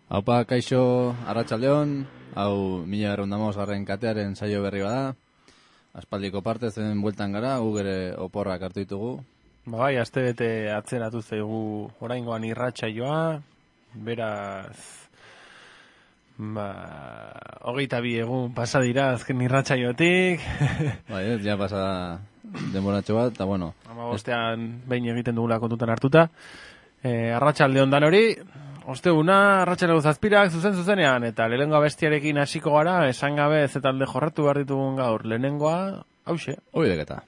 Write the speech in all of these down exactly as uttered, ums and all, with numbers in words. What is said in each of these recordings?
Haupa, kaixo, arratsaldeon, hau mila errondamos garren katearen saio berri bada. Aspaldiko partez den bueltan gara, gu gere oporrak hartu ditugu. Ba bai, aste bete atzeratu zaigu oraingoan irratsaioa, beraz, ba, hogeita bi egun pasa dira azken irratsaiotik. Bai, ez, ja pasa denboratxo bat, eta bueno. Ama bostean behin egiten dugula kontutan hartuta. E, arratsalde ondan hori, osteguna, arratsalde zazpirak zuzen zuzenean, eta lehenengo abestiarekin hasiko gara, esan gabe ez eta alde jorratu behar ditugun gaur, lehenengoa, hause. Hoi deketa.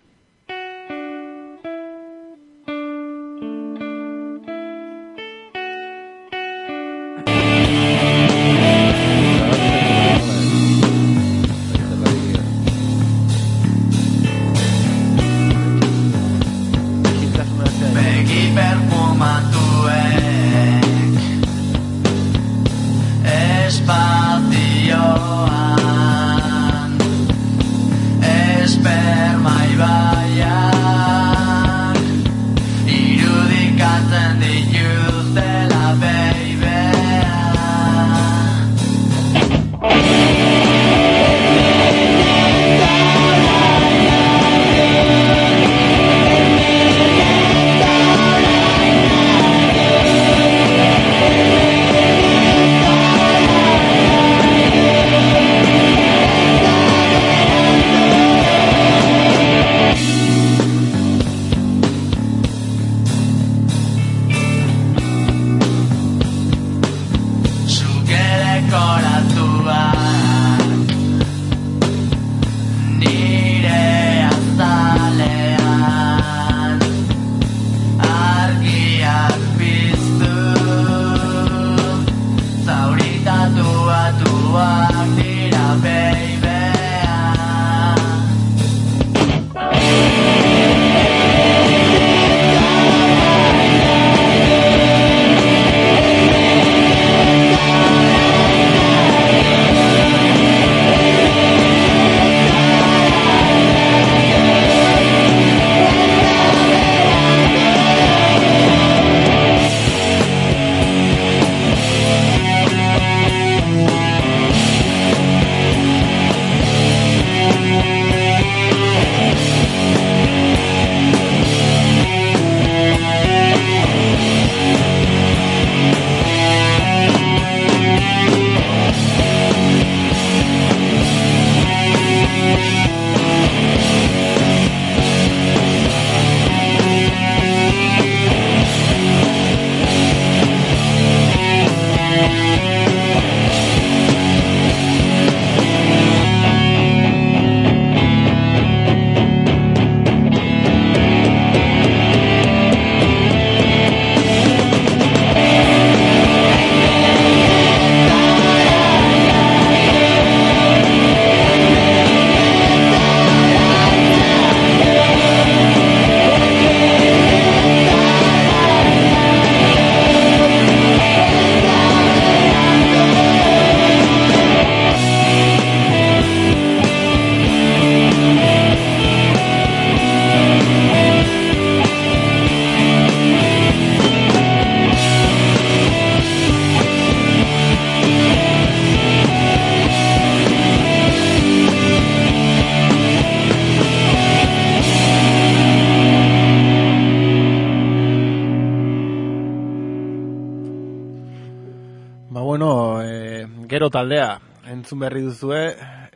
Taldea entzun berri duzue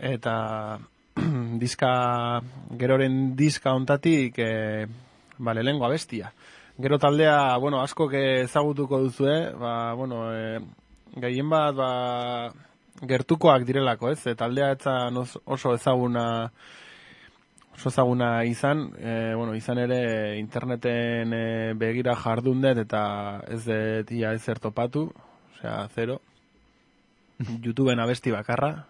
eta diska geroren diska ontatik e, ba, lehengo abestia. Gero Taldea, bueno, asko ezagutuko duzue, ba, bueno, e, gehien bat ba, gertukoak direlako, ez? E, taldea etzan oso ezaguna oso ezaguna izan, e, bueno, izan ere interneten e, begira jardun dut eta ez dut ia ezer topatu, osea, zero. YouTubeen abesti bakarra,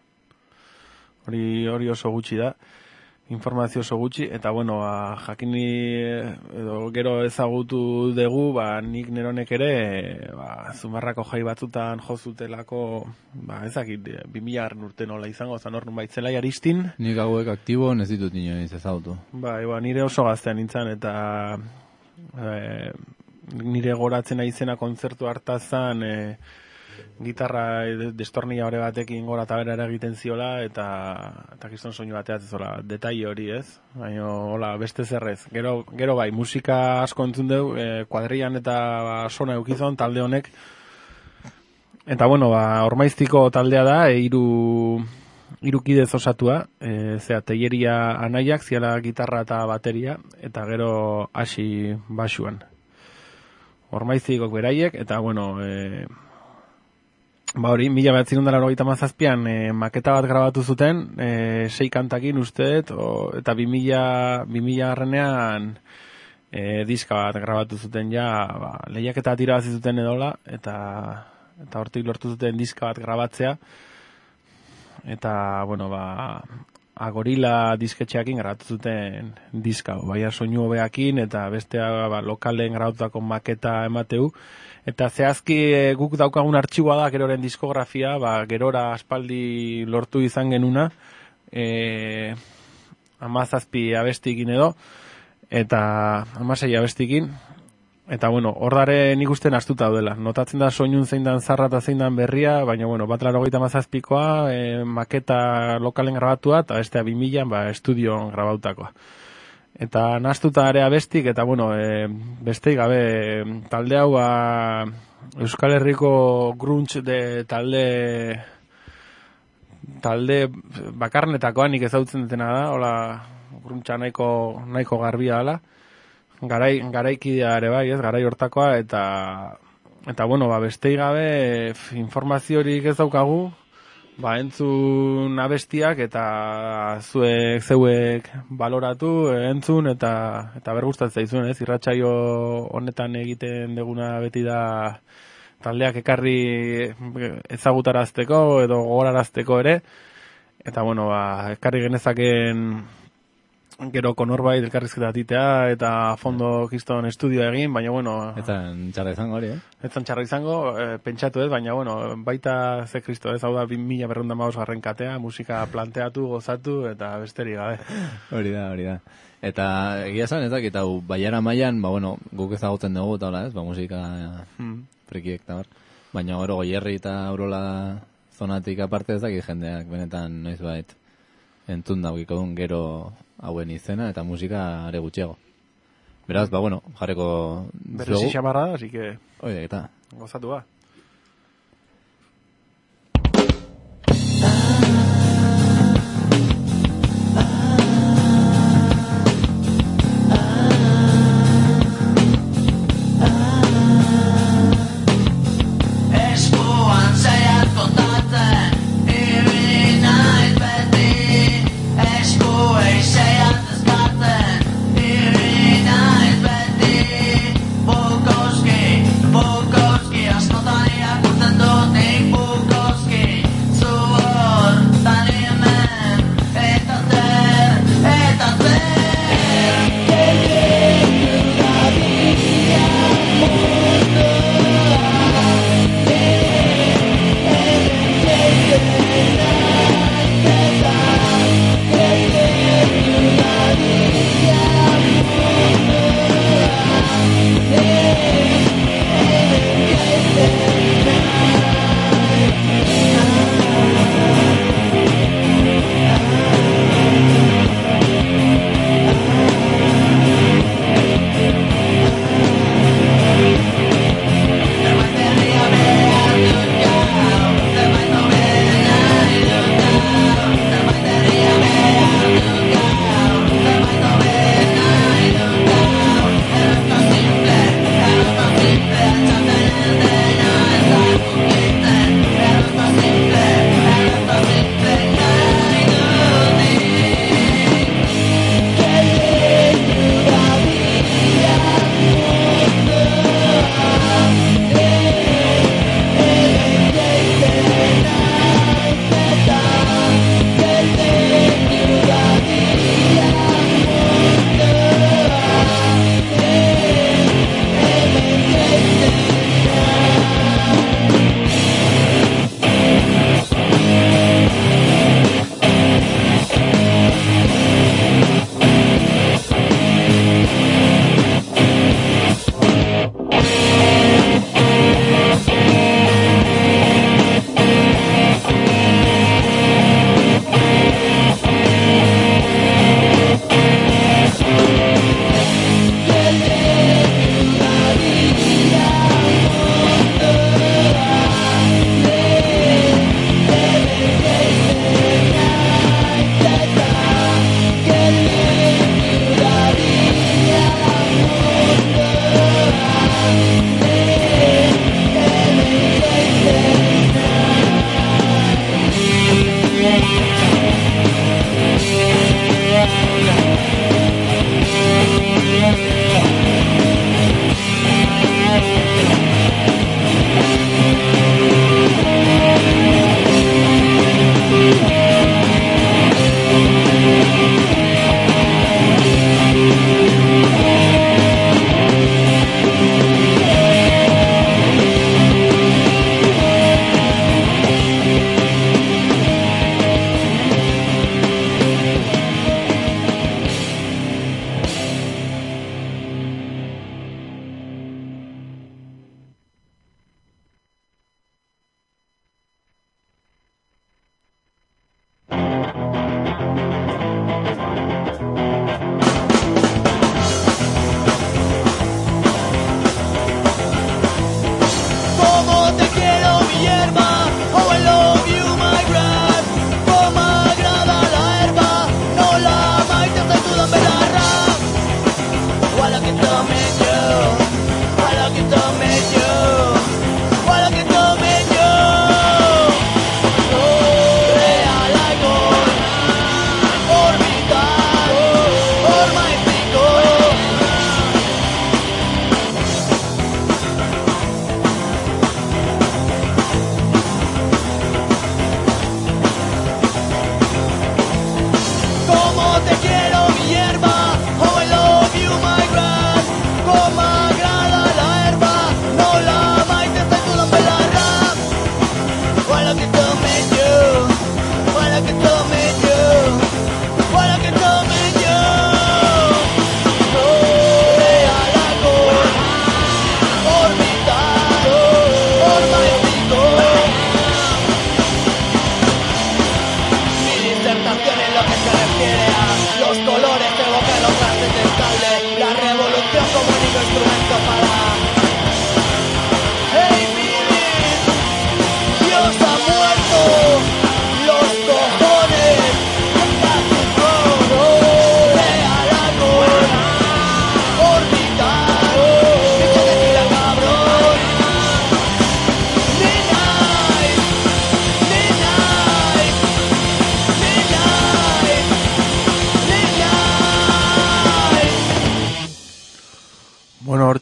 hori hori oso gutxi da, informazio oso gutxi, eta bueno, a, jakini edo gero ezagutu dugu, ba, nik neronek ere, ba, Zumarrako jai batzutan jozutelako, ba, ezakit, bi mila urte nola izango, zan hor nun baitzelai Aristin. Nik hauek aktibo ez ditut inoiz ezagutu. Ba, eba, nire oso gaztean nintzen, eta e, nire goratzen aizena kontzertu hartazan, e, gitarra destornilla hori batekin gora eta bera egiten ziola, eta eta kriston soinu bateatzen zola, detaile hori, ez? Baina, hola, beste zerrez. Gero, gero bai, musika asko entzun dugu, eh, kuadrian eta sona eukizon talde honek. Eta, bueno, ba, Ormaiztiko taldea da, e, hiru hiru kidez osatua, e, zera, teieria anaiak, ziala gitarra eta bateria, eta gero hasi basuan. Ormaiztikok beraiek, eta, bueno, e, ba hori, mila behatzen dara hogeita mazazpian e, maketa bat grabatu zuten, e, sei kantakin usteet, o, eta bi mila garrenean e, diska bat grabatu zuten ja, ba, lehiaketa bat irabazi zuten edola, eta eta hortik lortu zuten diska bat grabatzea, eta, bueno, ba, Agorila disketxeakin grabatu zuten diska, baina soinu hobeakin, eta bestea ba, lokalen grabatutako maketa emateu, eta zehazki e, guk daukagun artxiboa da, geroren diskografia, ba, gerora aspaldi lortu izan genuna, e, amazazpi abestikin edo, eta amasei abestikin, eta, bueno, hordaren ikusten astuta daudela. Notatzen da soinun zein dan zarra eta zein dan berria, baina, bueno, bat laro gehieta mazazpikoa, e, maketa lokalen grabatua, eta bestea bi milan, ba, estudioan grabautakoa. Eta nastuta ere abestik, eta, bueno, e, besteik gabe, talde hau, ba, Euskal Herriko grunge de talde, talde bakarnetakoa nik ezautzen dutena da, hola, gruncha nahiko, nahiko garbia dela. Garai, garaikidea ere bai, ez, garai hortakoa, eta, eta bueno, ba, bestei gabe, informaziorik ez daukagu, ba, entzun abestiak, eta zuek, zeuek baloratu, entzun, eta, eta bergustatzen zaizuen, ez, irratsaio honetan egiten deguna beti da taldeak ekarri ezagutarazteko, edo gogorarazteko ere, eta, bueno, ba, ekarri genezaken gero konorbait elkarrizketa titea eta fondo kiston estudioa egin, baina bueno... Etzan txarra izango hori, eh? Etzan txarra izango, e, pentsatu ez, baina bueno, baita ze kristo ez, hau da bi mila berrehun eta hamabost garren katea, musika planteatu, gozatu, eta besterik gabe. Hori da, hori da. Eta egia esan, ezak, eta baiara mailan, ba bueno, guk ezagutzen dugu, eta hola ez, ba musika hmm. frikiek, eta bar. Baina gero Goierri eta Urola zonatik aparte ezak, jendeak benetan noiz bait entzun daukiko duen gero hauen izena eta musika are gutxiago. Beraz, ba, bueno, jarreko... Berrezi xamarra da, así que... Oide, eta... Gozatu ba. Bukowski, Bukowski, aż no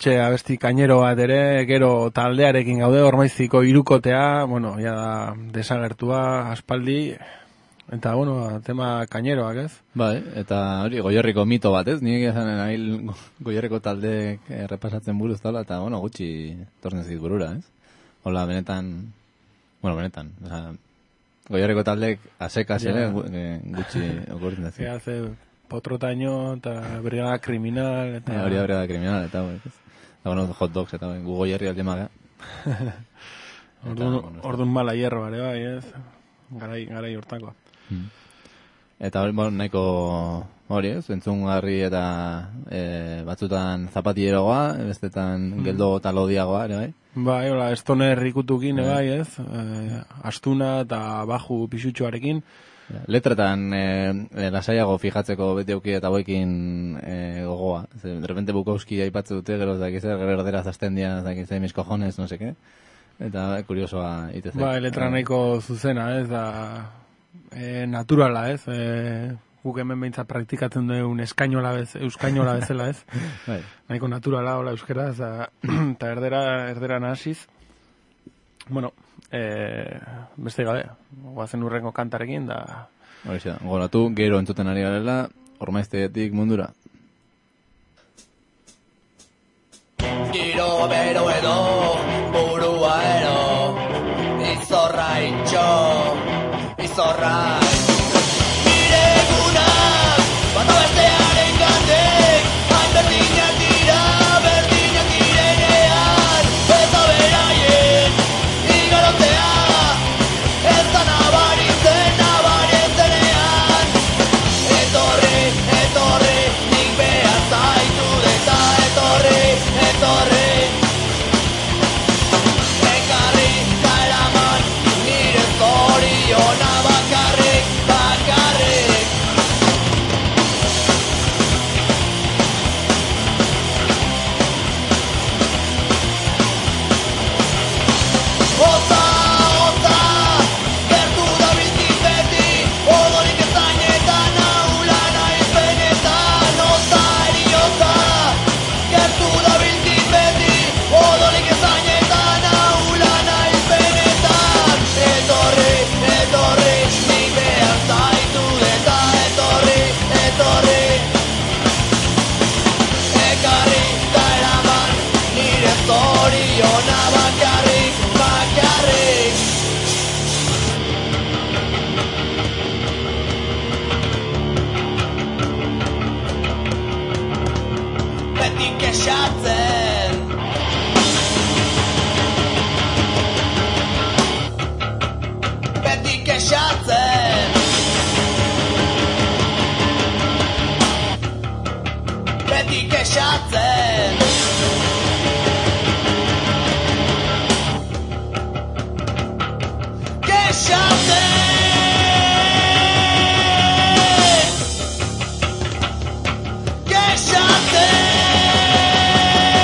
hortxe abesti kainero bat ere, gero taldearekin gaude, Ormaiztiko hirukotea, bueno, ja da desagertua, aspaldi, eta, bueno, tema kaineroak, ez? Bai, eta hori, Goierriko mito bat, ez? Nik esan nahi Goierriko taldeek errepasatzen buruz dala, eta, bueno, gutxi tornen zit burura, ez? Hola, benetan, bueno, benetan, oza, Goierriko taldeek asekaz ere gutxi okurritzen dut. Ja, ze potrotaino, eta brigada kriminal, eta... Ja, hori da brigada kriminal, eta, ez? Eta, bueno, hot dogs, eta, gu Goierri alde maga. Orduan mala hierro, ere, bai, ez? Garai, garai hortakoa. Hmm. Eta hori, bon, nahiko hori, ez, entzungarri eta e, batzutan zapatieroa, bestetan mm. geldo eta lodiagoa, ere bai? Bai, hola, estoner ikutukin, e, bai, ez, e, astuna eta baju pisutxoarekin. Letretan e, e, lasaiago fijatzeko beti auki eta boekin e, gogoa. Zer, de repente Bukowski aipatze dute, gero zakizer, gero erdera zazten dia, zakizer, mis cojones, no seke. Eta kuriosoa itez. Bai, letra nahiko zuzena, ez, da... E, naturala, ez? E, guk hemen behintzat praktikatzen duen eskainola bez, euskainola bezala, ez? Bai. Nahiko naturala, hola, euskera, eta erdera, erdera nahasiz. Bueno, e, beste gabe, guazen urrengo kantarekin, da... Horixe, goratu, gero entzuten ari garela, Ormaiztegitik mundura. Giro bero edo, burua ero, izorra itxo, izorra. Nire egunak, bata bestearen gandik, hain berdinak dira, berdinak direnean, eta beraien, igarotea, ez da nabaritzen, nabaritzenean. Etorri, etorri, nik behar zaitu deta, etorri, etorri. Ekarri da eraman, nire zoriona bakarrik, bakarrik. Ota, ota, gertu da biltik beti, odorik ezainetan, ahula naiz benetan. Ota, eriota, gertu da biltik beti, odorik ezainetan, ahula naiz benetan. Etorri, etorri, nik behar zaitu eta etorri, etorri. Ekarri da eraman, nire zoriona bakarrik, bakarrik. Beti kexatzen, beti kexatzen, beti kexatzen. Kexatzen, kexatzen.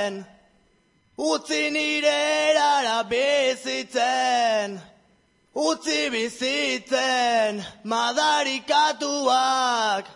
bizitzen, utzi nire erara bizitzen, utzi bizitzen, madarikatuak.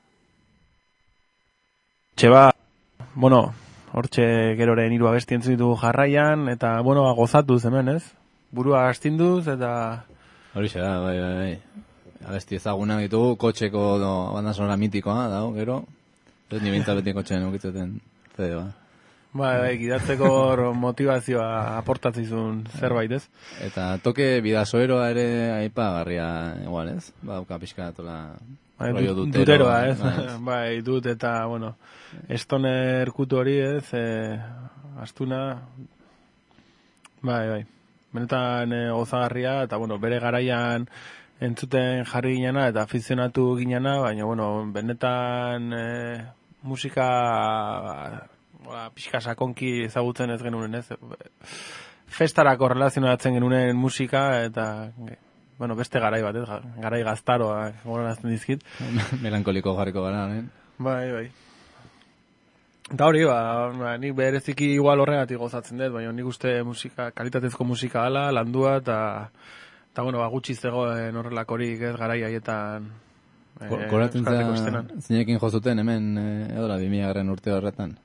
Txeba, bueno, hortxe geroren hiru abesti entzun ditugu jarraian, eta, bueno, gozatuz hemen, ez? Burua astinduz, eta... Horixe da, bai, bai, bai. Abesti ezagunak ditugu, kotxeko do, banda sonora mitikoa, dago, gero. Ez ni bintzat beti kotxean ukitzeten zede, ba. Bai, bai, gidatzeko motivazioa aportatzizun zerbait, ez? Eta toke bidasoeroa ere aipagarria igual, ez? Ba, uka pixka tola... Bai, rollo dut, dutero, duteroa, ez? bai. Bai, dut eta, bueno, estoner kutu hori, ez? E, astuna, bai, bai. Benetan e, gozagarria, eta, bueno, bere garaian entzuten jarri ginena eta afizionatu ginena, baina, bueno, benetan e, musika ba, pixka sakonki ezagutzen ez genuen, ez? Festarako relazionatzen genuen musika, eta... Bueno, beste garai bat, ez? Garai gaztaroa, gogorarazten dizkit. Melankoliko jarriko gara, eh? Bai, bai. Eta hori, ba, ba, nik bereziki igual horregatik gozatzen dut, baina nik uste musika, kalitatezko musika ala, landua, eta, eta bueno, ba, gutxi zegoen horrelakorik, ez, garai haietan. Koratzen za, zinekin jozuten hemen, edola, bimila garren urte horretan?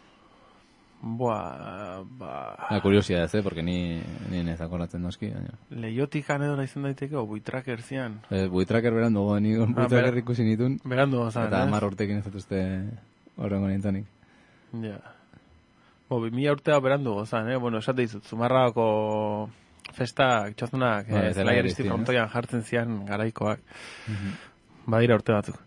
Boa, ba... La kuriosia ez, eh, porque ni, ni nez akoratzen noski. Baina. Leiotikan edo izan daiteke, o buitraker zian. Eh, buitraker berandu, go, ni buitraker ah, ikusi nitun. Berandu, ozan, eta hamar urtekin ez zatuzte horrengo nintzanik. Ja. Bo, bi mila urtea berandu, ozan, eh? Bueno, esate dizut, Zumarrako festak, txozunak, ba, eh, zela jaristi frontoian jartzen zian garaikoak. Mm-hmm. Badira urte batzuk.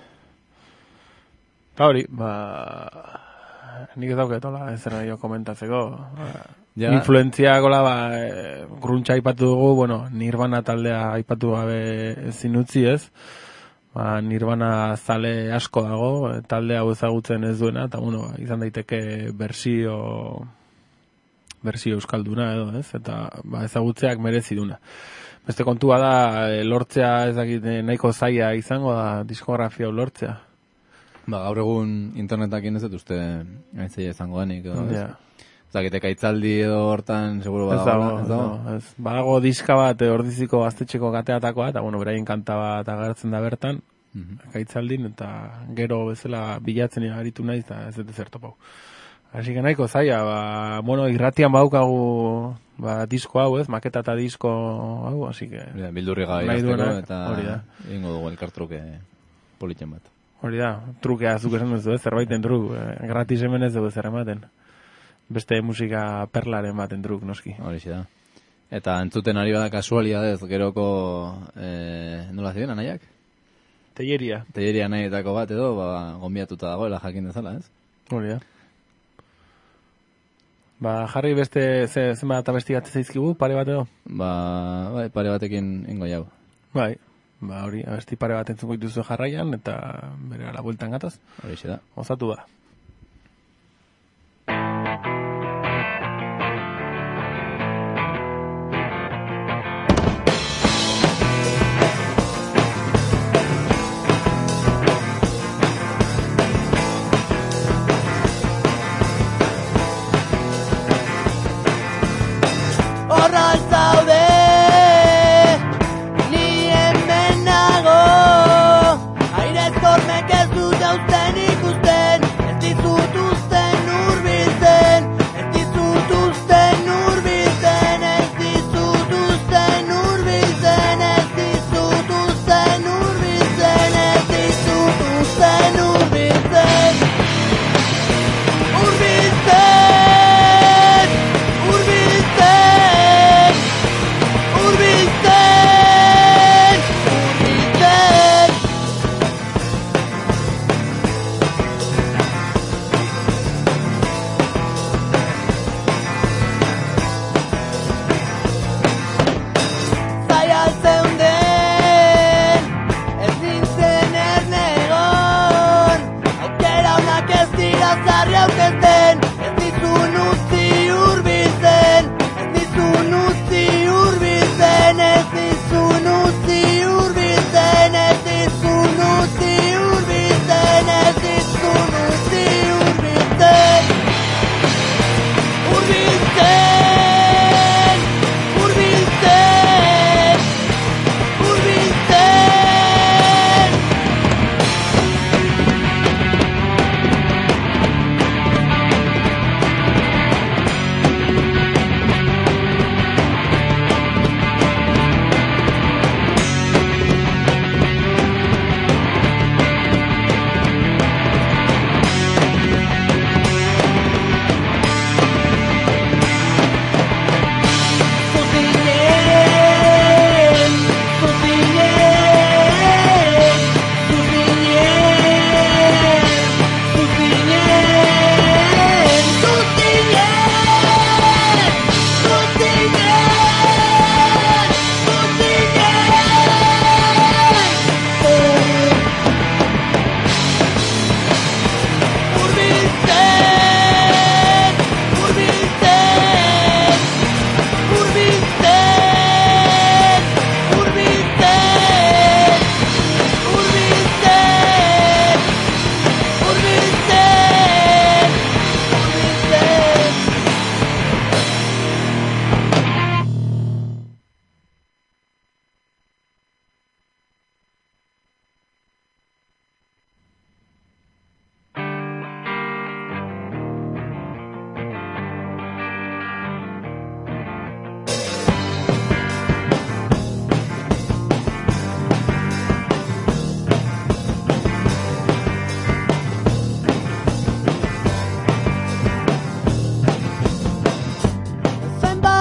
Eta hori, ba... Nik ez dauketola, ez zer nahi komentatzeko. Ja. Influentzia gola, ba, e, gruntxa aipatu dugu, bueno, Nirvana taldea aipatu gabe zinutzi, ez? Ba, Nirvana zale asko dago, taldea ezagutzen ez duena, eta, bueno, izan daiteke bersio, bersio euskalduna edo, ez? Eta, ba, ezagutzeak merezi duna. Beste kontua da, lortzea ez dakit nahiko zaila izango da, diskografia lortzea. Ba, gaur egun internetakin ez dut uste gaitzaia izango denik, edo, ez? Ja. Zaketek aitzaldi edo hortan, seguro badago, badago, ez dago? No, ez. Badago diska bat, ordiziko gaztetxeko kateatakoa, eta, bueno, beraien kanta bat agertzen da bertan, mm-hmm. Aitzaldin, eta gero bezala bilatzen aritu naiz, eta ez dut ezertopau. Asi que nahiko zaila, ba, bueno, irratian baukagu, ba, disko hau, ez? Maketa eta disko hau, así que... Ja, bildurri gai azteko, eta ingo dugu elkartruke politen bat. Hori da, trukea zuk esan duzu, ez, zerbaiten truk, eh, gratis hemen ez dugu zer ematen. Beste musika perlaren baten truk, noski. Hori da. Eta entzuten ari bada kasualidadez, geroko, eh, nola ziren, anaiak? Teieria. Teieria nahietako bat edo, ba, gombiatuta dagoela jakin dezala, ez? Hori da. Ba, jarri beste, ze, zenbat abestigatzen zaizkigu, pare bat edo? Ba, bai, pare batekin ingo jau. Bai. Ba, hori, abesti pare bat entzuko dituzu jarraian, eta bere ala bueltan gatoz. Hori da. Gozatu da.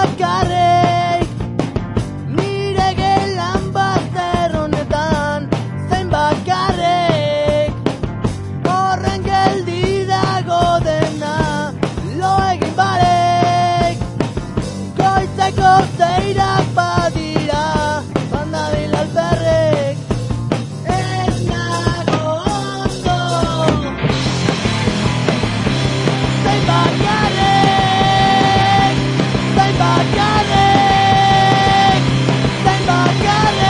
bakarrik nire gelan bazter honetan zain bakarrik horren geldi dago dena lo egin barek goitzeko zeirak badira bandabil alperrek ez nago ondo zain bakarrik zain bakarrik zain bakarrik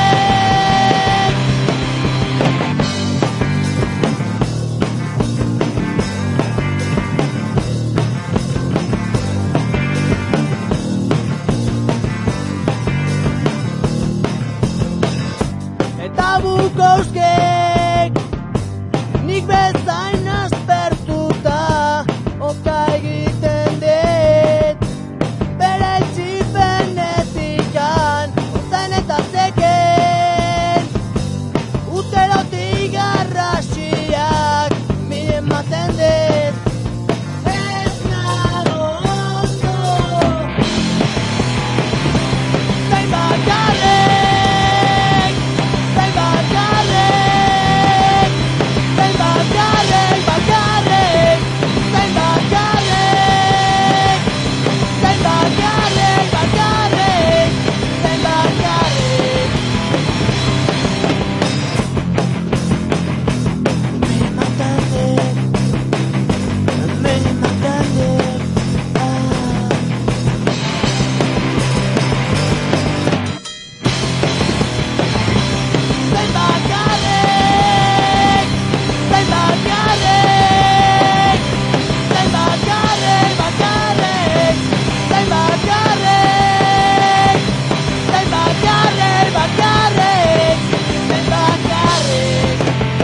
eta Bukowskik nik bezain aspertuta oka egiten dit bere txipenetikan ozen eta zeken uterotik garrasiak mire ematen dit ez nago ondo zain bakarrik zain bakarrik zain bakarrik bakarrik zain bakarrik zain bakarrik bakarrik zain bakarrik mire ematen dit mire ematen dit ah. Zain bakarrik, zain bakarrik, zain bakarrik, bakarrik, zain bakarrik, zain bakarrik, bakarrik, zain bakarrik.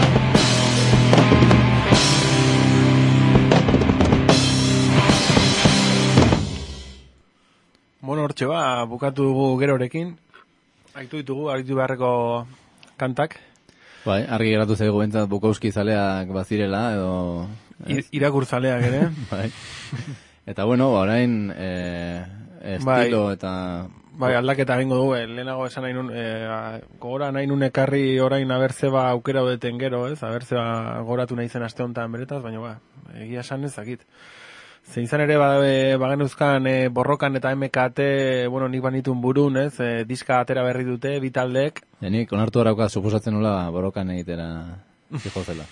Bueno, hortxe ba, bukatu dugu gerorekin. Aitu ditugu, aritu beharreko kantak. Bai, argi geratu zaigu bentsat Bukowski zaleak bazirela, edo... I- irakurtzaleak ere. Bai. Eta bueno, ba, orain eh, estilo eta... Bai, aldaketa egingo du, eh, lehenago esan nahi nun, eh, gora nahi nun ekarri orain abertzeba aukera odeten gero, ez? Abertzeba goratu nahi zen aste honetan beretaz, baina ba, egia esan ezakit. Zein izan ere, ba, e, bagenuzkan e, borrokan eta M K T, bueno, nik banitun burun, ez? E, diska atera berri dute, bi taldeek. Nik onartu arauka suposatzen nola borrokan egitera zijo zela.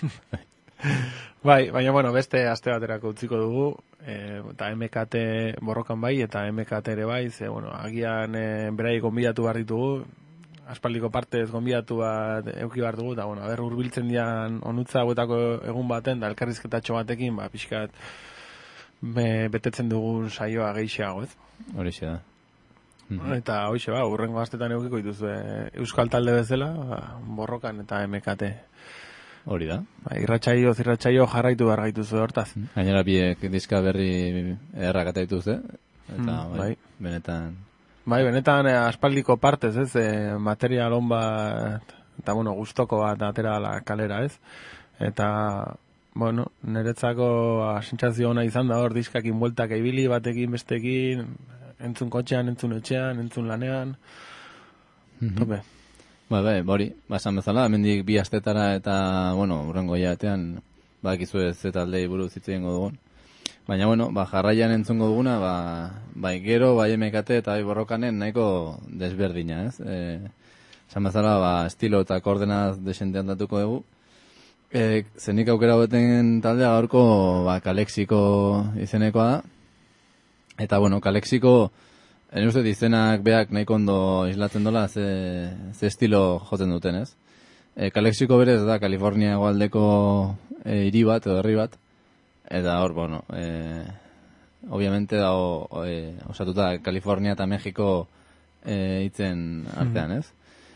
Bai, baina, bueno, beste aste baterako utziko dugu, e, eta M K T borrokan bai, eta M K T ere bai, ze, bueno, agian e, berai gonbidatu behar ditugu, aspaldiko partez gonbidatu bat euki behar dugu, eta, bueno, aber hurbiltzen dian onutza hauetako egun baten, da elkarrizketatxo batekin, ba, pixkat, be, betetzen dugun saioa gehiago, ez? Horixe da. Mhm. Eta hoxe ba, urrengo astetan eukiko dituzu euskal talde bezala, ba, borrokan eta M K T. Hori da. Ba, irratsaio, zirratsaio jarraitu behar gaituzu hortaz. Gainera biek diska berri errak ata dituzte, eta Mm, bai, bai. benetan... Bai, benetan eh, aspaldiko partez, ez, eh, material on bat, eta bueno, gustoko bat atera dela kalera, ez? Eta, bueno, niretzako sentsazio ona izan da hor, diskakin bueltak ibili batekin bestekin, entzun kotxean, entzun etxean, entzun lanean, Mhm. tope. Ba, bai, hori, basan bezala, hemendik bi astetara eta, bueno, urrengo jatean, bakizu ez eta aldei buruz hitz egingo dugun. Baina, bueno, ba, jarraian entzungo duguna, ba, bai gero, bai M K T eta bai borrokanen nahiko desberdina, ez? E, esan bezala, ba, estilo eta koordenaz desentean datuko dugu. E, zenik aukera beten taldea gaurko, ba, Kalexiko izenekoa da. Eta, bueno, Kalexiko, ene uste izenak beak nahiko ondo islatzen dola, ze, ze estilo jotzen duten, ez? E, Kalexiko berez da, Kalifornia hegoaldeko e, hiri bat, edo herri bat. Eta hor, bueno, e, obviamente da o, o, e, osatuta Kalifornia eta Mexiko e, hitzen artean, ez?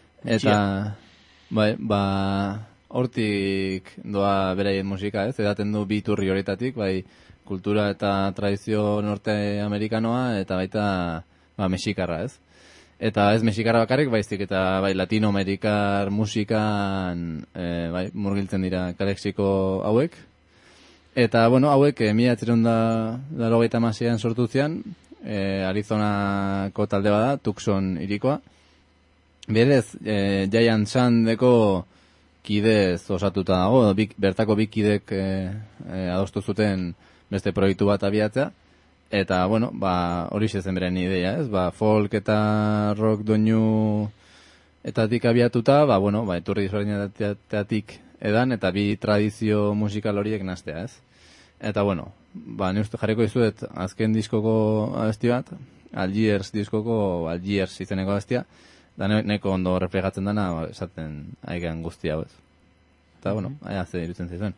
Eta, bai, ba, hortik doa beraien musika, ez? Edaten du bi iturri horietatik, bai, kultura eta tradizio norteamerikanoa, eta baita, ba, mexikarra, ez? Eta ez mexikarra bakarrik, baizik, eta bai, latinoamerikar musikan, e, bai, murgiltzen dira Kalexiko hauek. Eta, bueno, hauek, e, mila etzireun da laurogeita hamaseian sortu zian, e, Arizonako talde bada, Tucson irikoa. Berez, e, Giant Sandeko kidez osatuta dago, bik, bertako bi kidek e, e, adostu zuten beste proiektu bat abiatzea. Eta, bueno, ba, hori zen beren ideia, ez? Ba, folk eta rock doinu etatik abiatuta, ba, bueno, ba, eturri disordinetatik edan, eta bi tradizio musikal horiek nastea, ez? Eta, bueno, ba, ne uste jarriko izuet azken diskoko abesti bat, Algiers diskoko, Algiers izeneko abestia, da ne, neko ondo reflejatzen dana, ba, esaten aigean guztia, ez? Eta, bueno, aia ze irutzen zaizuen.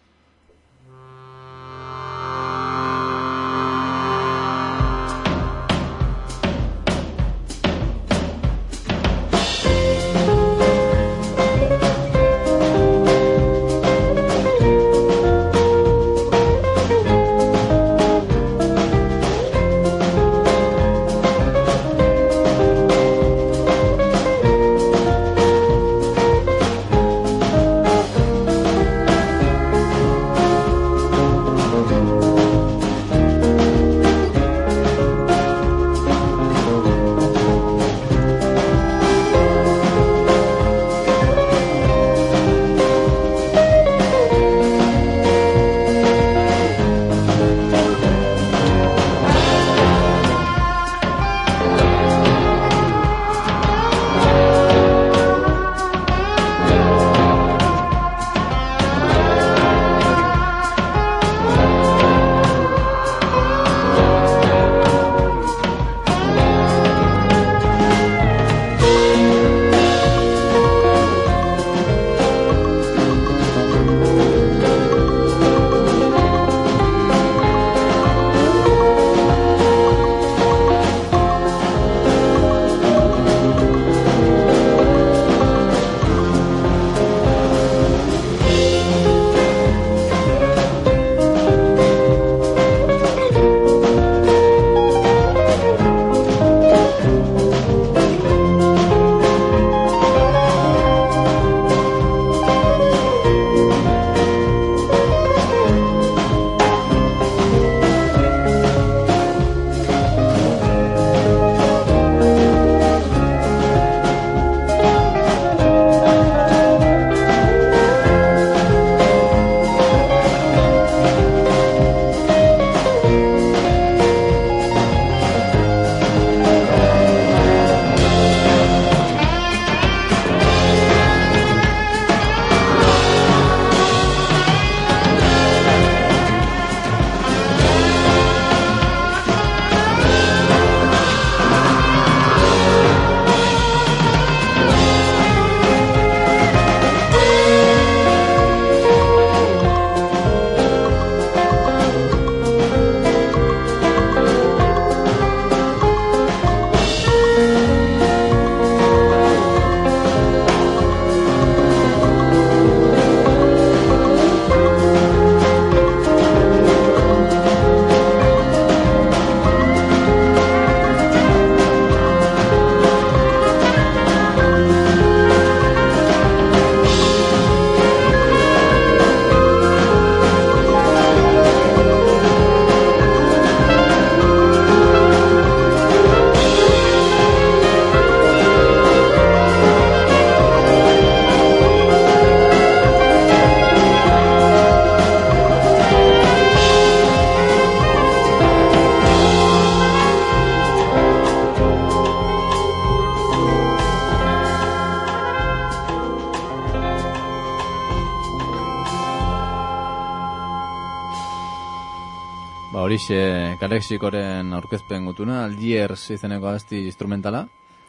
Ba, horixe, Galexikoren aurkezpen gutuna, Algiers izeneko abesti instrumentala.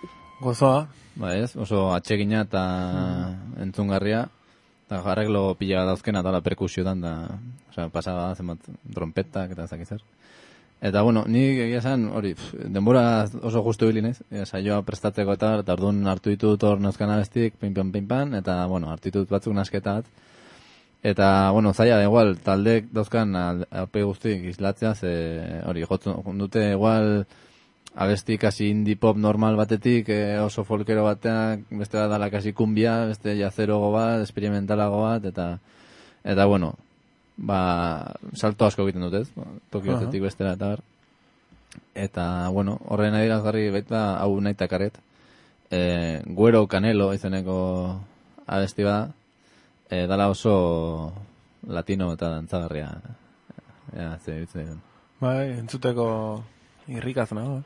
Gozoa. Ba, ez, oso atsegina eta mm. entzungarria. Eta arreglo pila dauzkena da la perkusiotan da, osea, pasaba zenbat trompetak eta zakizar. Eta, bueno, ni egia esan, hori, denbora oso justu bilinez, saioa prestatzeko eta, eta orduan hartu ditut hor neuzkan abestik, pin-pan, pin-pan, eta, bueno, hartu ditut batzuk nasketat. Eta, bueno, zaila da igual, taldek dauzkan alpe guztik islatzea, ze, hori, jotzen dute igual abesti kasi indie pop normal batetik, e, oso folkero bateak, beste da dala kasi kumbia, beste jazerogo bat, experimentalago bat, eta, eta, bueno, ba, salto asko egiten dut, ez? Toki batetik bestera, eta bar. Eta, bueno, horren adierazgarri baita hau nahi takaret. E, Guero Canelo izeneko abesti bada, e, dala oso latino eta dantzagarria. Ja, ze ditzen. Bai, entzuteko irrikaz nago.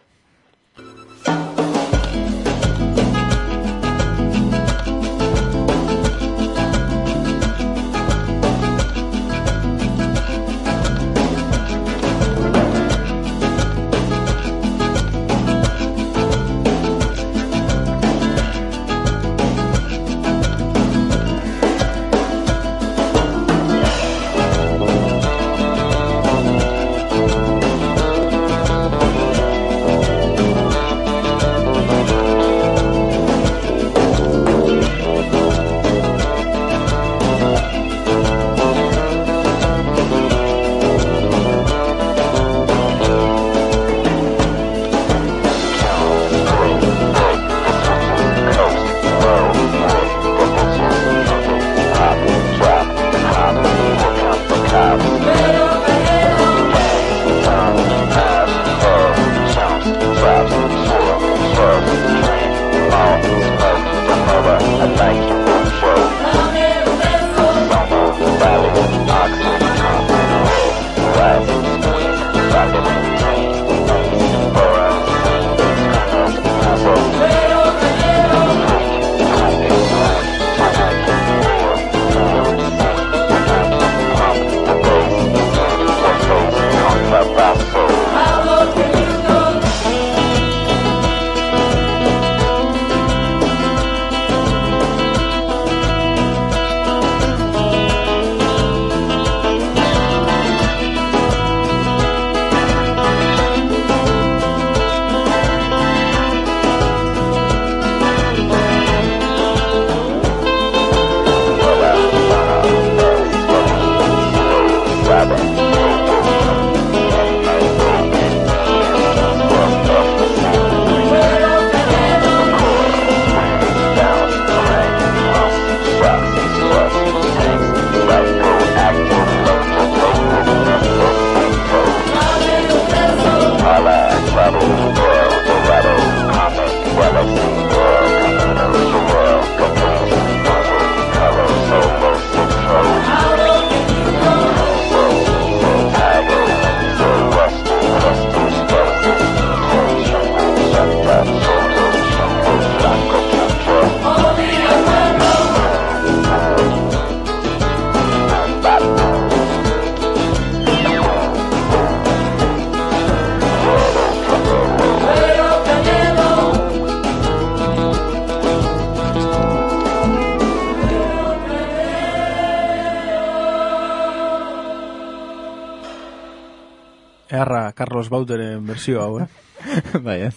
Eharra Carlos Bauteren berzio hau, eh? Bai, ez.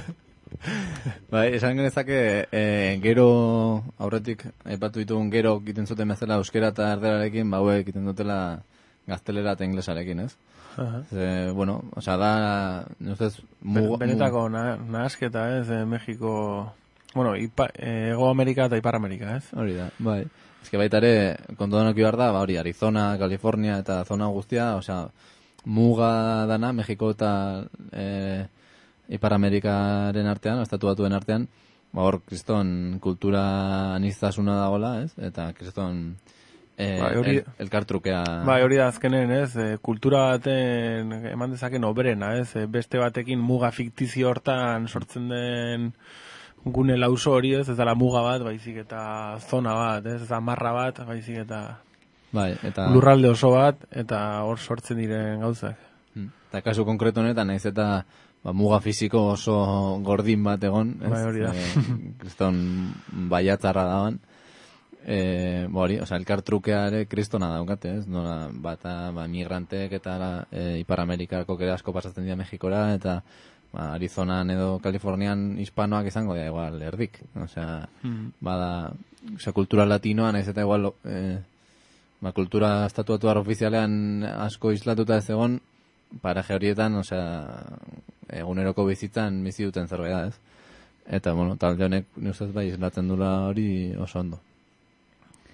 Bai, esan genezake, e, gero aurretik aipatu ditugun gero egiten zuten bezala euskera eta erderarekin, ba hauek egiten dutela gaztelera eta inglesarekin, ez? Aha. Ze, bueno, osea da, nuzez, muga, benetako na, nahasketa, ez, de Mexiko, bueno, ipa, e, Ego Amerika eta Ipar Amerika, ez? Hori da, bai. Ez que baita ere, kontudan oki behar da, ba hori, Arizona, California eta zona guztia, osea, muga dana, Mexiko eta e, Ipar Amerikaren artean, estatu batuen artean, ba hor, kriston kultura aniztasuna dagoela, ez? Eta kriston e, bai, hori, el, elkartrukea... Bai, hori da azkenen, ez? E, kultura baten eman dezaken obrena, ez? E, beste batekin muga fiktizio hortan sortzen den gune lauso hori, ez? Ez da la muga bat, baizik eta zona bat, ez? Ez da marra bat, baizik eta... Bai, eta... lurralde oso bat, eta hor sortzen diren gauzak. Eta kasu konkretu honetan, naiz eta ba, muga fisiko oso gordin bat egon, ez? Bai, hori da. E, kriston baiatzarra daban. E, ba, hori, oza, elkartrukea ere kristona daukate, ez? Nola, bata, ba, migrantek eta e, Ipar Amerikako kere asko pasatzen dira Mexikora, eta ba, Arizonan edo Kalifornian hispanoak izango dira igual erdik. Osea, mm. bada, osea, kultura latinoa, naiz eta igual... E, ba, kultura estatuatuar ofizialean asko islatuta ez egon, paraje horietan, osea, eguneroko bizitzan bizi duten zerbait da, ez? Eta, bueno, talde honek, nuzez bai, islatzen dula hori oso ondo.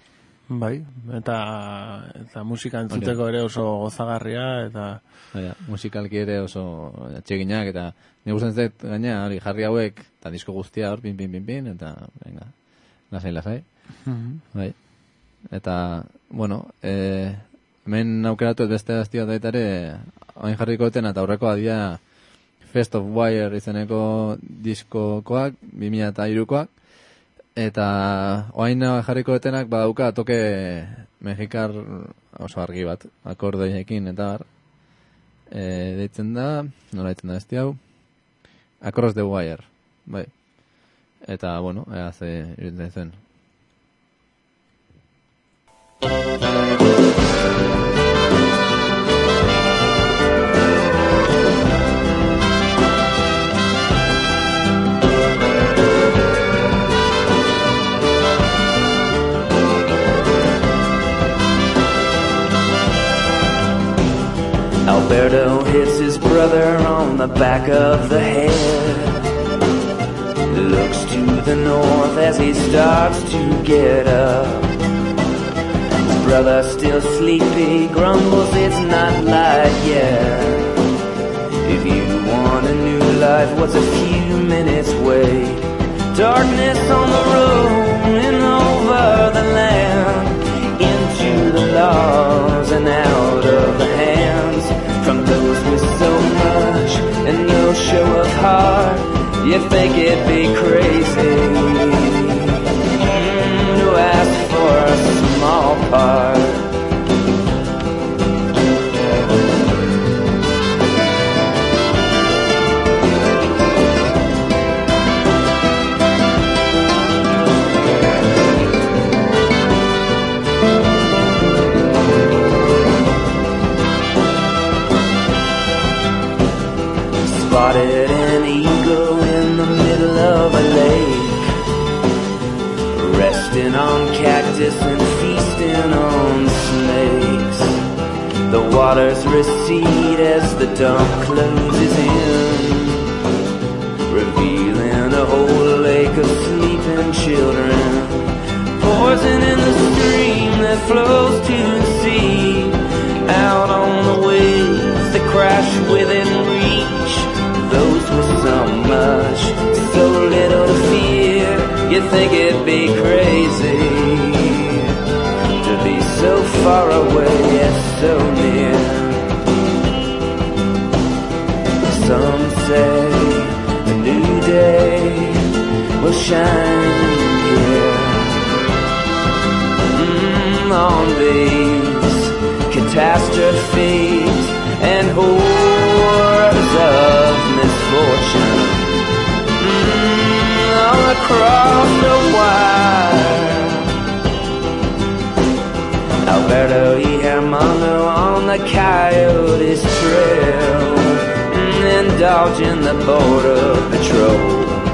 Bai, eta, eta musika entzuteko ere oso gozagarria, eta... Baina, musikalki ere oso atseginak, eta nire gusten zait, gaina, hori, jarri hauek, eta disko guztia hor, pin, pin, pin, pin, eta, venga, lasai, lasai. Mm-hmm. Bai. Eta, bueno, eh, hemen aukeratu ez beste azti bat baita ere, hain jarriko duten, eta aurreko adia Fest of Wire izeneko diskokoak, bi mila hirukoak, eta oain jarriko detenak badauka toke mexikar oso argi bat, akordeekin eta bar. E, deitzen da, nola deitzen da besti hau? Across the Wire, bai. Eta, bueno, ea ze iruditzen zen. Alberto hits his brother on the back of the head. Looks to the north as he starts to get up. His brother, still sleepy, grumbles it's not light yet. If you want a new life, what's a few minutes wait? Darkness on the road and over the land, into the laws and out of the hands, from those with so much and no show of heart. You think it'd be crazy mm, to ask for a small part. Spotted an eagle in the middle of a lake, resting on cactus and feasting on snakes. The waters recede as the dawn closes in, revealing a whole lake of sleeping children. Poison in the stream that flows to the sea, out on the waves that crash within reach. Those with so much, so little to fear, you'd think it'd be crazy to be so far away yet so near. Some say a new day will shine here mm, on these catastrophes and horrors of misfortune mm, all across the wire. Alberto y Hermano on the Coyotes trail, mm, indulging the border patrol.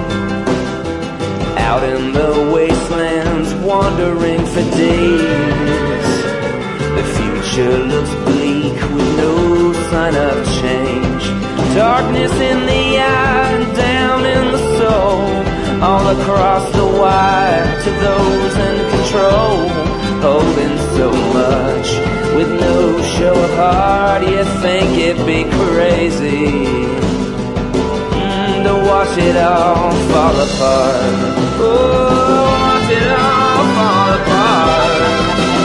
Out in the wastelands, wandering for days. The future looks bleak with no sign of change. Darkness in the eye and down in the soul, all across the wire to those in control, holding so much with no show of heart. You think it'd be crazy mm, to watch it all fall apart. Oh, watch it all fall apart.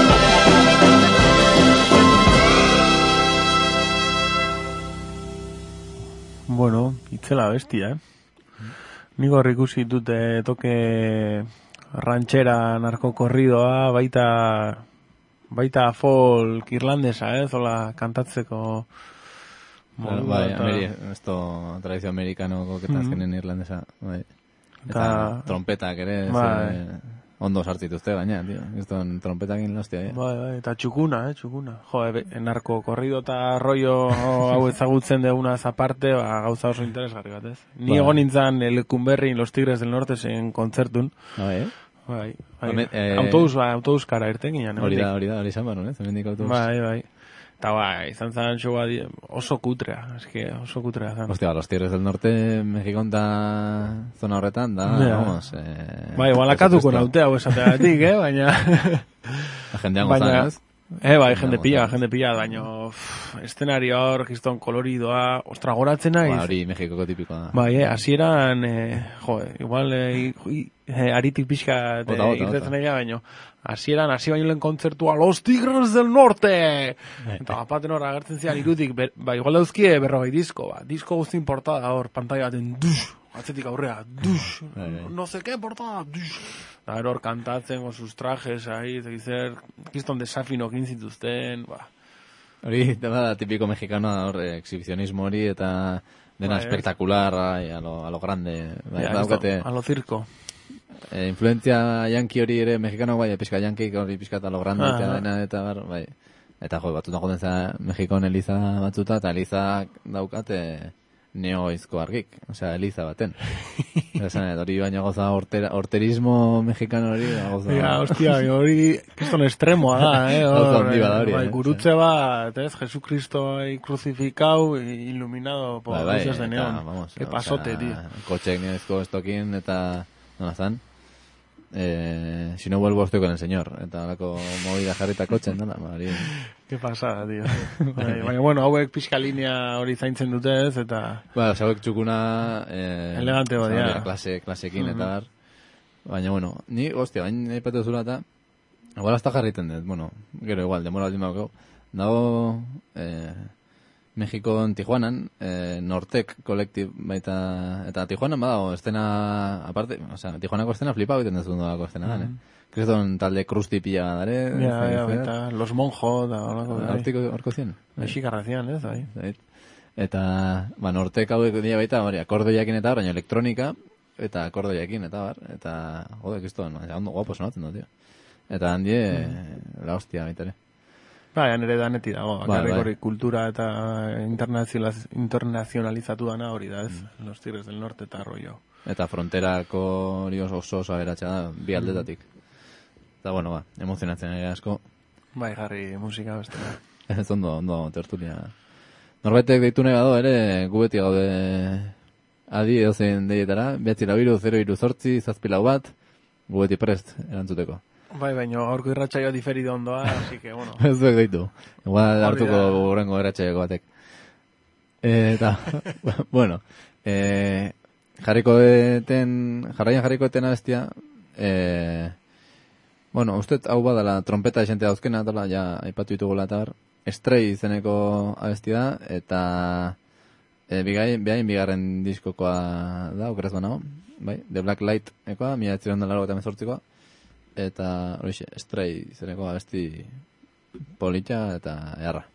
Bueno, itzela bestia, eh? Nik hor ikusi dute toke ranchera narkokorridoa, baita baita folk irlandesa, eh? Zola kantatzeko Claro, bai, Ameri, esto tradizio amerikanoko que azkenen mm-hmm. irlandesa, bai. Eta Ta... trompetak ere, bai. Ze, ondo sartzituzte gaina, tío. Esto trompetakin lostia, eh. Bai, bai, eta txukuna, eh, txukuna. Jo, e, narko korrido eta rollo hau ezagutzen deuna aparte, ba, gauza oso interesgarri bat, ez? Ni bai. Egon nintzen Lecumberri Los Tigres del Norte zen kontzertun. Bai, eh? Bai, bai. Ame, eh... Autobus, bai, autobus kara irten ginen. Hori da, hori da, hori izan baron, eh? Zemendik autobus. Bai, bai. Eta bai, izan zan showa oso kutrea, eski oso kutrea zan. Hostia, Los Tigres del Norte, Mexikon da zona horretan, da, yeah. Vamos, eh... Bai, igual akatuko naute hau esateagatik, eh, baina... Jendean gozan, ez? Eh, bai, jende pila, jende pila, baina eszenario hor, kriston koloridoa, ostra, goratzen naiz. Ba, hori Mexikoko tipikoa da. Bai, eh, hasieran, eh, jo, igual, eh, eh, aritik pixka Bota, bota, irtetzen bota. egia, baina hasieran, hasi baino lehen kontzertua, Los Tigres del Norte! Eta bapaten hor agertzen zian irutik, ber, ba, igual dauzkie berrogei disko, ba, disko guztin portada hor, pantalla baten, dush, atzetik aurrea, dush, no sé qué portada, dush. Eta hor kantatzen, con sus trajes, ahí, zekizer, kiston desafinok inzituzten, ba. Hori, da tipiko mexicano hor, eh, exhibicionismo hori, eta dena Bai, espectacular, ai, a lo, a lo grande. Bai, Ja, daukate, a lo circo. eh, influencia yankee hori ere, mexicano bai, pizka yankee hori pizka eta lo grande, Ah, eta ah. dena, eta bar, bai. Eta jo, batuta joden za Mexikon eliza batzuta, eta eliza daukate neoizko argik, osea, eliza baten. Esan, hori baina goza ortera, orterismo mexicano hori, goza... Ja, hostia, hori kiston estremoa da, eh? Gauza Hor, handi bada hori, bai, eh? gurutze bat, ez? Jesucristo ahí crucificado, iluminado por Bai, bai, luces de eta, neón. vamos, Qué osea, pasote, tío. Kotxek neoizko estokin, eta, nola zan? Eh, si no vuelvo estoy con el señor, eta alako movida jarrita kotxen, dala, hori... Qué pasada, tío. Bai, baina, bueno, hauek pixka linea hori zaintzen dute, ez? Eta... Ba, zauek txukuna... Eh, Elegante badia. zauria, klase, klasekin, eta bar. Baina, bueno, ni, hostia, bain aipatu zula eta... Igual hasta jarriten dut, bueno, gero igual, demora baldin dago. Dago, eh, Mexikon Tijuanan, eh, Nortek kolektib baita... Eta Tijuanan badago, estena... Aparte, o sea, Tijuanako estena flipa egiten dut dago estena, mm. eh? Kriston talde krusti pila dare... Ja, ja, baita, Los Monjos, da, holako, bai. Hortiko, horko zien? Mexikarrazian, ez, bai. Zait. Eta, ba, Nortek hauek dira baita, hori, akordoiakin eta bar, baina elektronika, eta akordoiakin eta bar, eta, jode, kriston, ondo guapo sonatzen dut, tio. Eta handie, mm. la hostia, baita ere. Ba, ja, nire daneti dago, Bai, akarrik bai. hori kultura eta internazionaliz- internazionalizatu dana hori da, ez? Los Tigres del Norte eta rollo. Eta fronterako hori oso oso oso aberatsa da, bi aldetatik. Eta, bueno, ba, emozionatzen ere asko. Bai, jarri musika beste. Ez ondo, ondo, tertulia. Norbaitek deitu nahi bado ere, gu beti gaude adi edozein deietara, behatzi lau iru, zero iru zortzi, zazpi lau bat, gu beti prest erantzuteko. Bai, baina gaurko irratsaioa diferido ondoa, así que, bueno. Ez duek deitu. Igual Hori hartuko da. horrengo eratxeako batek. Eta, bueno, eh, jarriko eten, jarraian jarriko eten abestia, eh, bueno, uste hau badala trompeta esente dauzkena, dala, ja, aipatu ditugula eta bar, Stray izeneko abestia da, eta e, bigain, bigain bigarren diskokoa da, okeraz banago, bai, The Black Light ekoa, mila etziron da largo eta mezortzikoa, eta horixe, Stray izeneko abesti politxa eta eharra.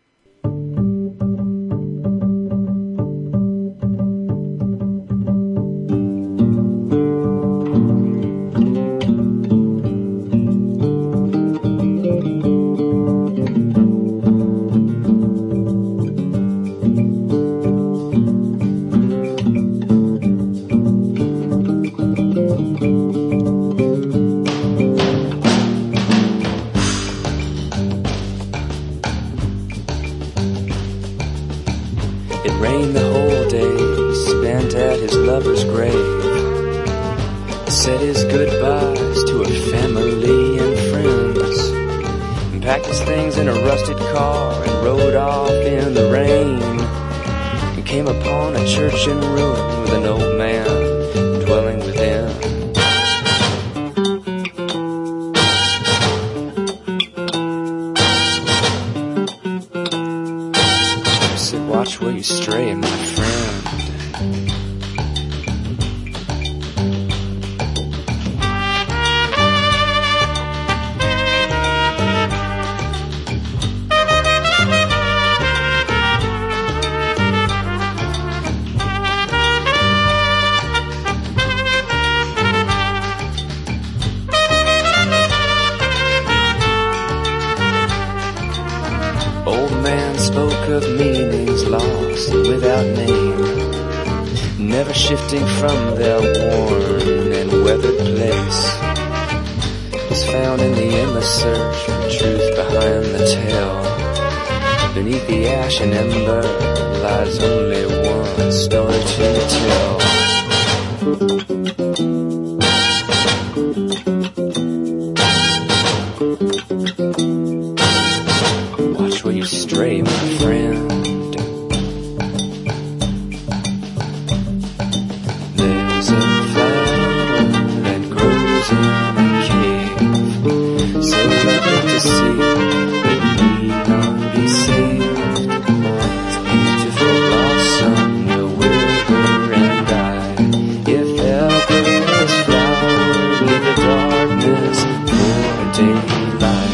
It rained the whole day, spent at his lover's grave. Said his goodbyes to her family and friends, and packed his things in a rusted car and rode off in the rain, and came upon a church in ruin with an old man dwelling within. Said, watch where you stray, my friend. Old man spoke of meanings lost and without name, never shifting from their worn and weathered place. Was found in the endless search for truth behind the tale. Beneath the ash and ember lies only one story to tell. rose and flower that grows in a cave. So lovely to see, it need not be saved. Its beautiful blossom will wither and die if ever this flower leave the darkness for daylight.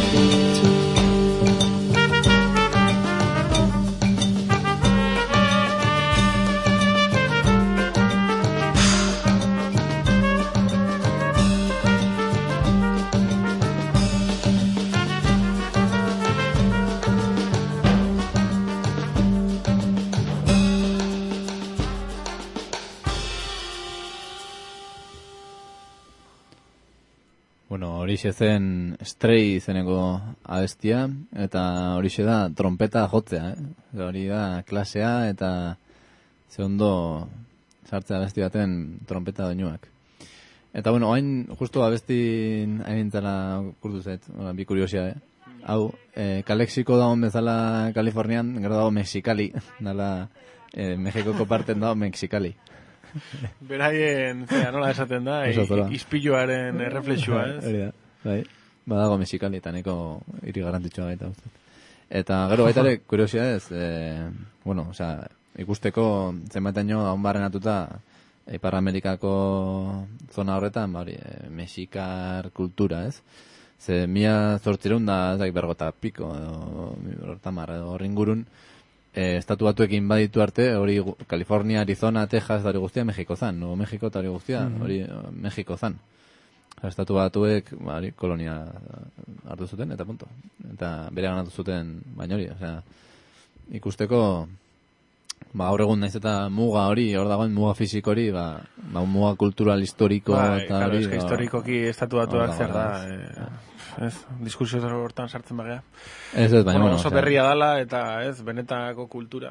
Bueno, horixe zen Stray izeneko abestia, eta horixe da trompeta jotzea, eh? Hori da klasea, eta ze ondo sartzea abesti baten trompeta doinuak. Eta bueno, hain justu abesti hain nintzala kurtu zait, bueno, bi kuriosia, eh? Hau, eh, Kalexiko dagoen bezala Kalifornian, gero dago Mexikali, dala eh, Mexikoko parten dago Mexikali. Beraien, zera, nola esaten da, Oso zola. ispiluaren erreflexua, ez? Hori da, bai. Badago Mexikali eta neko hiri garrantzitsua baita uste. Eta gero baita ere, kuriosia ez, e, bueno, osea, ikusteko zenbaitaino daun barrenatuta Ipar Amerikako zona horretan, ba hori, e, mexikar kultura, ez? Ze mila zortzireun da, ez dakit bergota piko, edo, hortamar, edo horringurun, E, estatu batuekin baditu arte, hori California, Arizona, Texas, hori guztia Mexiko zan, no Mexiko eta hori guztia, hori mm-hmm. Mexiko zan. Estatu batuek, ba, hori, kolonia hartu zuten, eta punto. Eta bere ganatu zuten, baina hori, osea, ikusteko, ba, gaur egun naiz eta muga hori, hor dagoen muga fisiko hori, ba, ba muga kultural historiko, ba, eta hori. Ba, historikoki estatu batuak zer da, ez. eh, ez, diskusio hortan sartzen bagea. Ez ez, baina, bueno, oso osea, berria dala, eta ez, benetako kultura.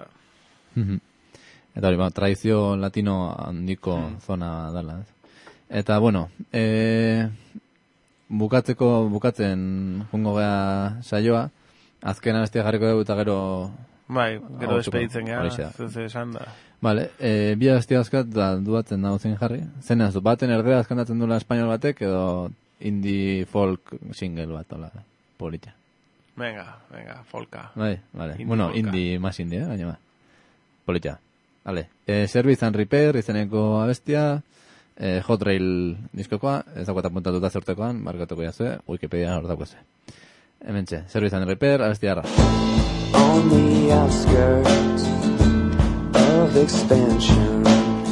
Eta hori, ba, tradizio latino handiko mm. zona dala, ez. Eta, bueno, e, bukatzeko, bukatzen jungo gea saioa, azken abestia jarriko dugu eta gero... Bai, gero hau, despeditzen hori gara, da. zuze esan da. Vale, e, bi abestia azkat da duatzen dago zen jarri. Zen ez du, baten erdera azkantatzen duela espainol batek, edo indie folk single bat, hola, polita. Venga, venga, folka. Bai, vale. Indie Bueno, folka. indie, más indie, eh, baina ba. Polita. Vale. E, Service and Repair izeneko abestia, e, Hot Rail diskokoa, ez dagoet apuntatuta zertekoan, markatuko jazue, Wikipedia hor dagoese. Hemen txe, Service and Repair, abestia harra. On the outskirts of expansion,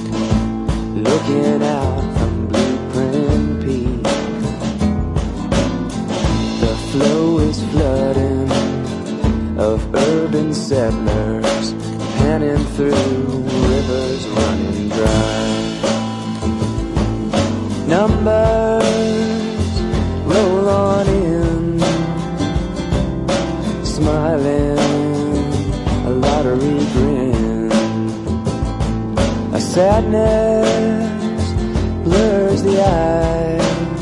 looking out from Blueprint Peak, the flow is flooding of urban settlers, panning through rivers running dry. Numbers roll on in, smiling, a lottery grin. A sadness blurs the eye.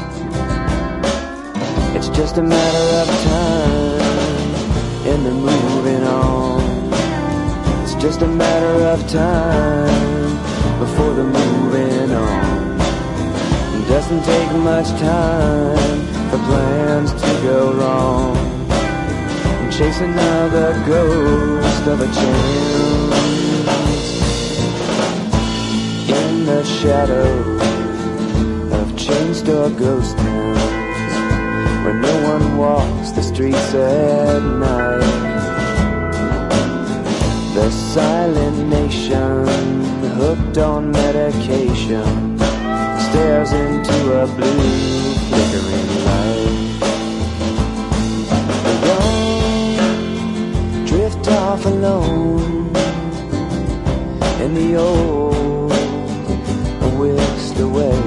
It's just a matter of time in the moving on. It's just a matter of time before the moving on. It doesn't take much time for plans to go wrong. Chase another ghost of a chance in the shadow of chain store ghost towns, where no one walks the streets at night. The silent nation, hooked on medication, stares into a blue flickering light. Drift off alone in the old whisked away,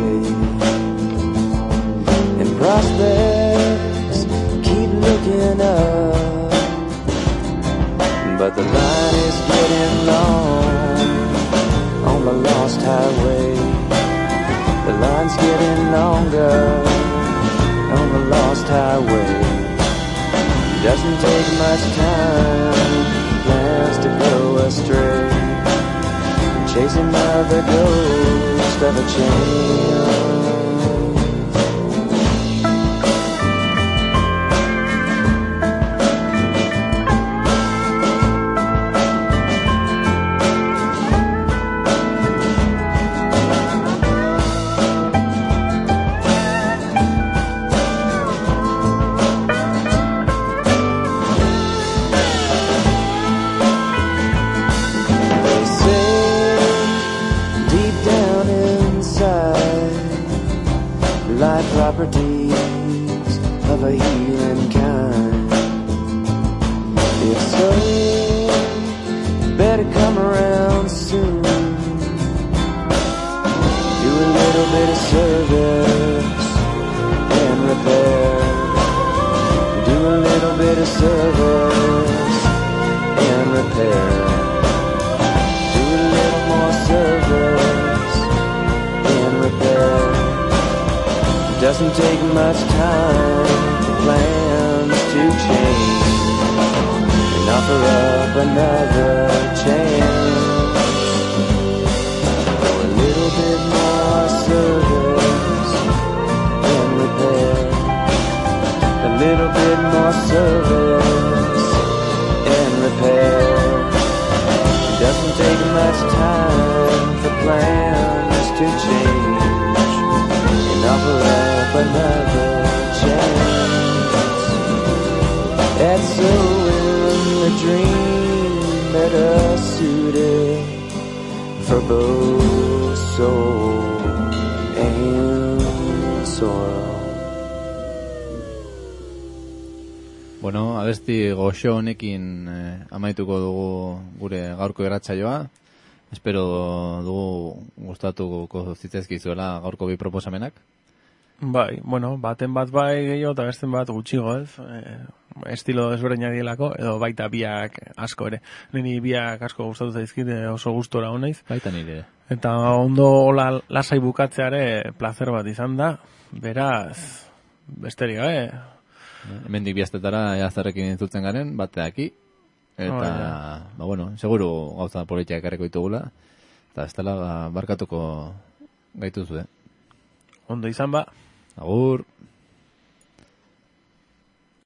and prospects keep looking up, but the line is getting long on the lost highway. The line's getting longer on the lost highway. Doesn't take much time, plans to go astray. There's another ghost of a chance. Properties of a healing kind. If so, better come around soon. Do a little bit of service and repair. Do a little bit of service and repair. Do a little more service and repair. Doesn't take much time for plans to change and offer up another chance. A little bit more service and repair. A little bit more service and repair. Doesn't take much time for plans to change and offer up another chance. That's so in the dream better suited for both soul and sorrow. Bueno, abesti goxo honekin eh, amaituko dugu gure gaurko irratsaioa. Espero dugu gustatuko zitzaizkizuela gaurko bi proposamenak. Bai, bueno, baten bat bai gehiago eta besten bat gutxigo, ez? E, estilo desberdinak dielako, edo baita biak asko ere. Nini biak asko gustatu zaizkit, oso gustora honaiz. Baita nire. Eta ondo hola lasai bukatzeare placer bat izan da, beraz, besterik gabe. Hemendik biaztetara ja zerrekin entzultzen garen, bateaki. Eta, Oh, ja. ba, bueno, seguru gauza politiak ekarriko ditugula. Eta ez dela barkatuko gaituzu, eh? Ondo izan ba. Agur.